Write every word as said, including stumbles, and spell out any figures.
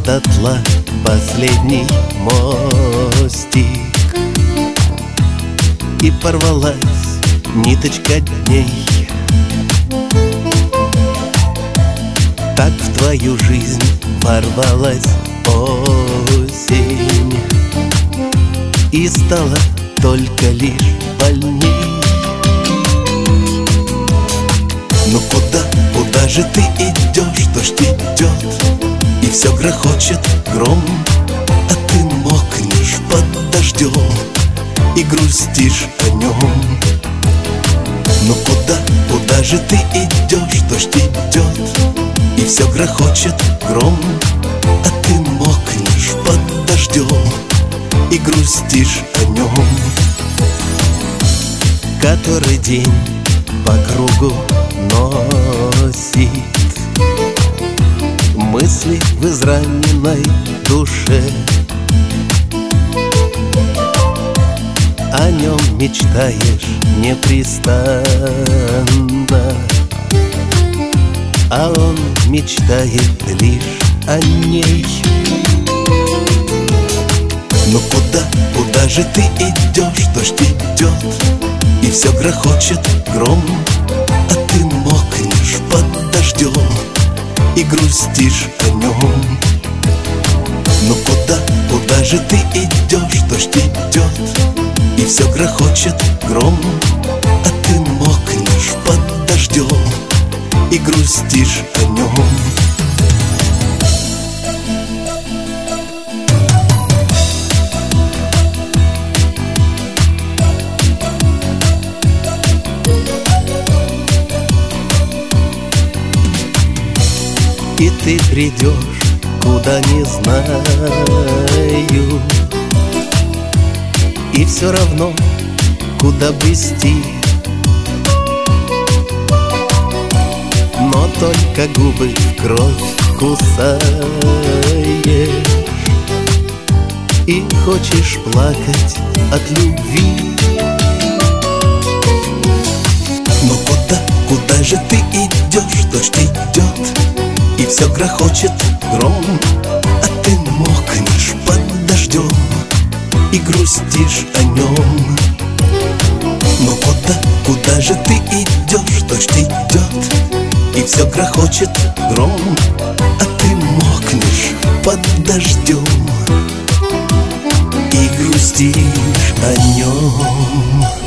дотла последний мостик, и порвалась ниточка дней. Так в твою жизнь ворвалась осень, и стало только лишь больней. Ну куда, куда же ты идешь? Дождь идет, и все грохочет гром, а ты мокнешь под дождем и грустишь о нем. Ну куда, куда же ты идешь? Дождь идет, и все грохочет гром, а ты мокнешь под дождем и грустишь о нем. Который день по кругу носит мысли в израненной душе, о нем мечтаешь непрестанно, а он мечтает лишь о ней. Ну куда, куда же ты идешь? Дождь идет, и все грохочет гром, а ты мокнешь под дождем и грустишь о нем. Ну куда, куда же ты идешь? Дождь идет, и все грохочет гром, а ты мокнешь под дождем и грустишь о нем. И ты придешь, куда не знаю, и все равно, куда брести, но только губы в кровь кусаешь, и хочешь плакать от любви. Но куда, куда же ты идешь? Дождь идет, и все грохочет гром, а ты мокнешь под дождем и грустишь о нем. Но куда, куда же ты идешь? Дождь идет, и все грохочет гром, а ты мокнешь под дождем и грустишь о нем.